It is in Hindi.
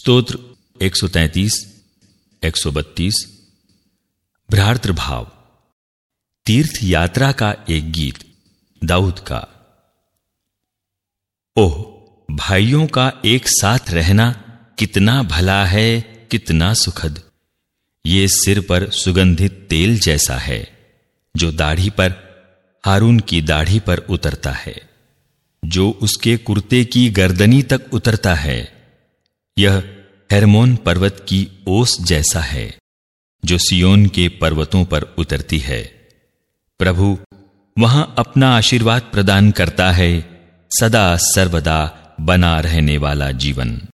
स्तोत्र 133, 132। भ्रातृ भाव। तीर्थ यात्रा का एक गीत दाऊद का। ओह, भाइयों का एक साथ रहना कितना भला है, कितना सुखद। ये सिर पर सुगंधित तेल जैसा है जो दाढ़ी पर, हारून की दाढ़ी पर उतरता है, जो उसके कुर्ते की गर्दनी तक उतरता है। यह हेर्मोन पर्वत की ओस जैसा है जो सियोन के पर्वतों पर उतरती है। प्रभु वहां अपना आशीर्वाद प्रदान करता है, सदा सर्वदा बना रहने वाला जीवन।